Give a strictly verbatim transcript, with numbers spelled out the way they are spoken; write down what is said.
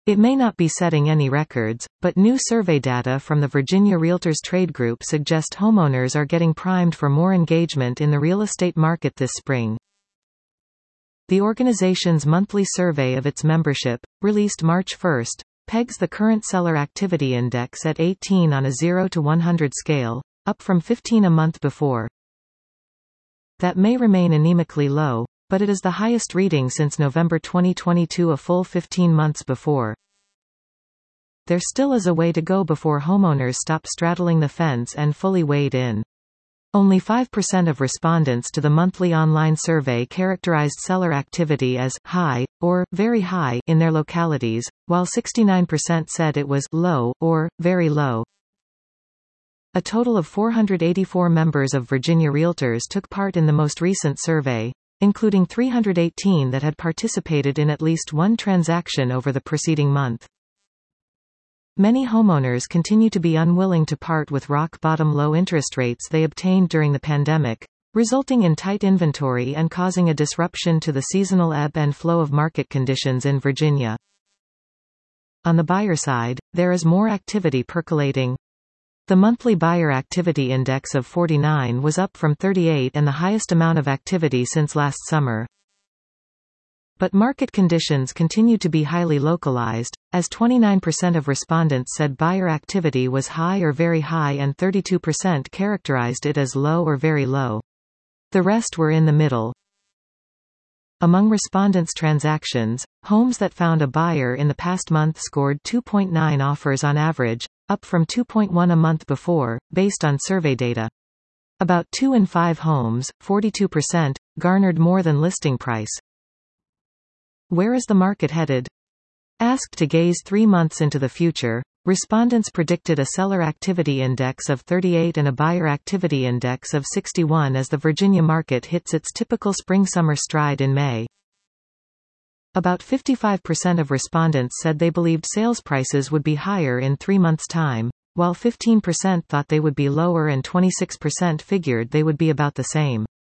It may not be setting any records, but new survey data from the Virginia Realtors Trade Group suggest homeowners are getting primed for more engagement in the real estate market this spring. The organization's monthly survey of its membership, released March first, pegs the current seller activity index at eighteen on a zero to one hundred scale, up from fifteen a month before. That may remain anemically low, but it is the highest reading since November twenty twenty-two, a full fifteen months before. There still is a way to go before homeowners stop straddling the fence and fully wade in. Only five percent of respondents to the monthly online survey characterized seller activity as high or very high in their localities, while sixty-nine percent said it was low or very low. A total of four hundred eighty-four members of Virginia Realtors took part in the most recent survey, including three hundred eighteen that had participated in at least one transaction over the preceding month. Many homeowners continue to be unwilling to part with rock-bottom low interest rates they obtained during the pandemic, resulting in tight inventory and causing a disruption to the seasonal ebb and flow of market conditions in Virginia. On the buyer side, there is more activity percolating. The monthly buyer activity index of forty-nine was up from thirty-eight and the highest amount of activity since last summer. But market conditions continue to be highly localized, as twenty-nine percent of respondents said buyer activity was high or very high and thirty-two percent characterized it as low or very low. The rest were in the middle. Among respondents' transactions, homes that found a buyer in the past month scored two point nine offers on average, up from two point one a month before, based on survey data. About two in five homes, forty-two percent, garnered more than listing price. Where is the market headed? Asked to gaze three months into the future, respondents predicted a seller activity index of thirty-eight and a buyer activity index of sixty-one as the Virginia market hits its typical spring-summer stride in May. About fifty-five percent of respondents said they believed sales prices would be higher in three months' time, while fifteen percent thought they would be lower and twenty-six percent figured they would be about the same.